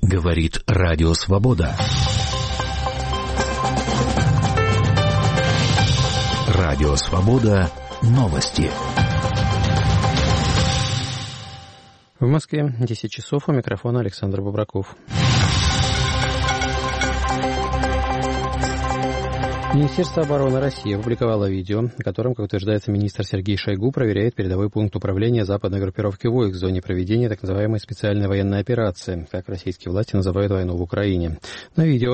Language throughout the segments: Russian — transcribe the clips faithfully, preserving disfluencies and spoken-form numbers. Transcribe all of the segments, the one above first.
Говорит Радио Свобода. Радио Свобода. Новости. В Москве десять часов, у микрофона Александр Бобраков. Министерство обороны России опубликовало видео, в котором, как утверждается министр Сергей Шойгу, проверяет передовой пункт управления западной группировки войск в зоне проведения так называемой специальной военной операции, как российские власти называют войну в Украине. На видео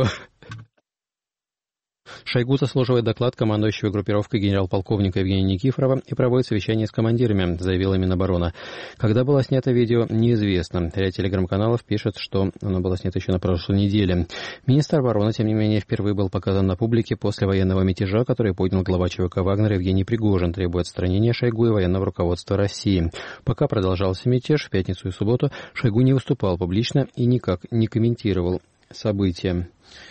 Шойгу заслуживает доклад командующего группировкой генерал-полковника Евгения Никифорова и проводит совещание с командирами, заявила Минобороны. Когда было снято видео, неизвестно. Ряд телеграм-каналов пишет, что оно было снято еще на прошлой неделе. Министр обороны, тем не менее, впервые был показан на публике после военного мятежа, который поднял глава ЧВК «Вагнер» Евгений Пригожин, требуя отстранения Шойгу и военного руководства России. Пока продолжался мятеж, в пятницу и субботу Шойгу не выступал публично и никак не комментировал события.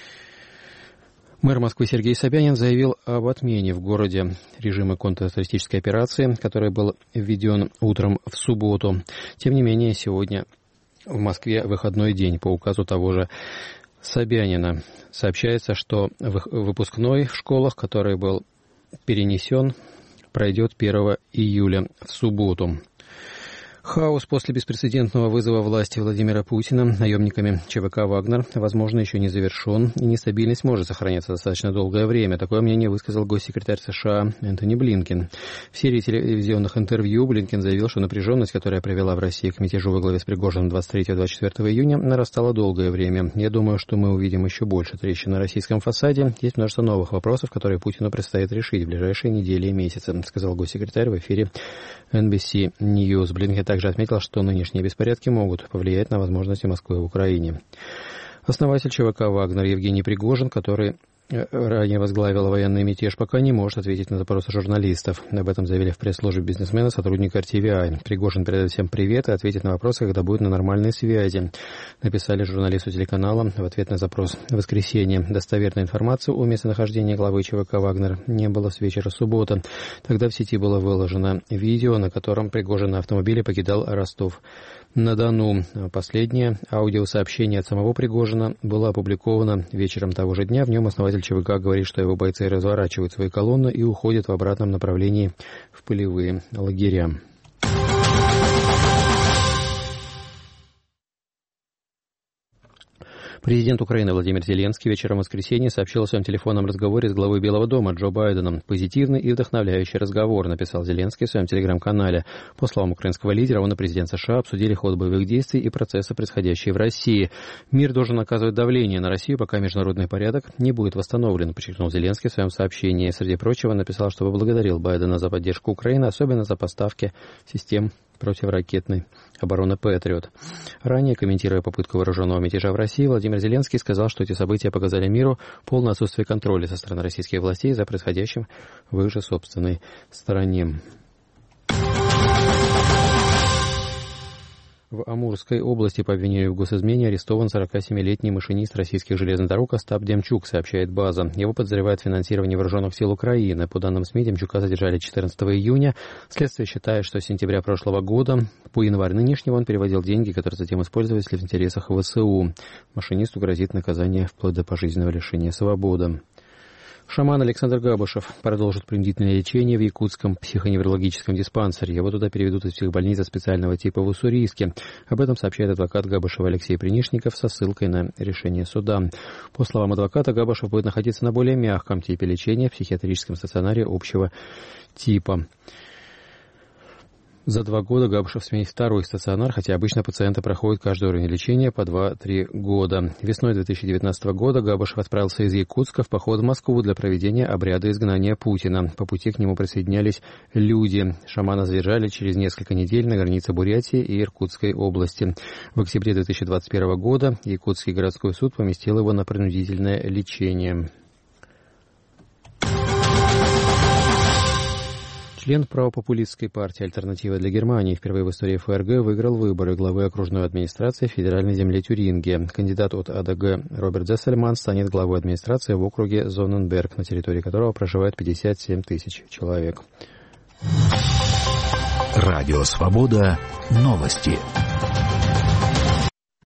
Мэр Москвы Сергей Собянин заявил об отмене в городе режима контртеррористической операции, который был введен утром в субботу. Тем не менее, сегодня в Москве выходной день по указу того же Собянина. Сообщается, что выпускной в школах, который был перенесен, пройдет первого июля в субботу. Хаос после беспрецедентного вызова власти Владимира Путина наемниками ЧВК «Вагнер», возможно, еще не завершен, и нестабильность может сохраняться достаточно долгое время. Такое мнение высказал госсекретарь США Энтони Блинкен. В серии телевизионных интервью Блинкен заявил, что напряженность, которая привела в России к мятежу во главе с Пригожиным двадцать третьего — двадцать четвёртого июня, нарастала долгое время. Я думаю, что мы увидим еще больше трещин на российском фасаде. Есть множество новых вопросов, которые Путину предстоит решить в ближайшие недели и месяцы, сказал госсекретарь в эфире эн би си News. Блинкен также отметил, что нынешние беспорядки могут повлиять на возможности Москвы в Украине. Основатель ЧВК «Вагнер» Евгений Пригожин, который ранее возглавил военный мятеж, пока не может ответить на запросы журналистов. Об этом заявили в пресс-службе бизнесмена сотрудника эр ти ви ай. Пригожин передает всем привет и ответит на вопросы, когда будет на нормальной связи. Написали журналисту телеканала в ответ на запрос. В воскресенье достоверной информации о местонахождении главы ЧВК «Вагнер» не было с вечера субботы. Тогда в сети было выложено видео, на котором Пригожин на автомобиле покидал Ростов-на-Дону. Последнее аудиосообщение от самого Пригожина было опубликовано вечером того же дня. В нем основатель ЧВК говорит, что его бойцы разворачивают свои колонны и уходят в обратном направлении в полевые лагеря. Президент Украины Владимир Зеленский вечером в воскресенье сообщил о своем телефонном разговоре с главой Белого дома Джо Байденом. «Позитивный и вдохновляющий разговор», написал Зеленский в своем телеграм-канале. По словам украинского лидера, он и президент США обсудили ход боевых действий и процессы, происходящие в России. «Мир должен оказывать давление на Россию, пока международный порядок не будет восстановлен», подчеркнул Зеленский в своем сообщении. Среди прочего написал, что поблагодарил Байдена за поддержку Украины, особенно за поставки систем противоракетной обороны «Патриот». Ранее, комментируя попытку вооруженного мятежа в России, Владимир Зеленский сказал, что эти события показали миру полное отсутствие контроля со стороны российских властей за происходящим в их же собственной стране. В Амурской области по обвинению в госизмене арестован сорокасемилетний машинист российских железных дорог Остап Демчук, сообщает «База». Его подозревают в финансировании вооруженных сил Украины. По данным СМИ, Демчука задержали четырнадцатого июня. Следствие считает, что с сентября прошлого года по январь нынешнего он переводил деньги, которые затем использовались в интересах ВСУ. Машинисту грозит наказание вплоть до пожизненного лишения свободы. Шаман Александр Габышев продолжит принудительное лечение в Якутском психоневрологическом диспансере. Его туда переведут из психбольницы специального типа в Уссурийске. Об этом сообщает адвокат Габышева Алексей Принишников со ссылкой на решение суда. По словам адвоката, Габышев будет находиться на более мягком типе лечения в психиатрическом стационаре общего типа. За два года Габышев сменит второй стационар, хотя обычно пациенты проходят каждый уровень лечения по два-три года. Весной две тысячи девятнадцатого года Габышев отправился из Якутска в поход в Москву для проведения обряда изгнания Путина. По пути к нему присоединялись люди. Шамана задержали через несколько недель на границе Бурятии и Иркутской области. В октябре две тысячи двадцать первого года Якутский городской суд поместил его на принудительное лечение. Член правопопулистской партии «Альтернатива для Германии» впервые в истории ФРГ выиграл выборы главы окружной администрации федеральной земли Тюрингии. Кандидат от АДГ Роберт Зессельман станет главой администрации в округе Зонненберг, на территории которого проживает пятьдесят семь тысяч человек. Радио «Свобода». Новости.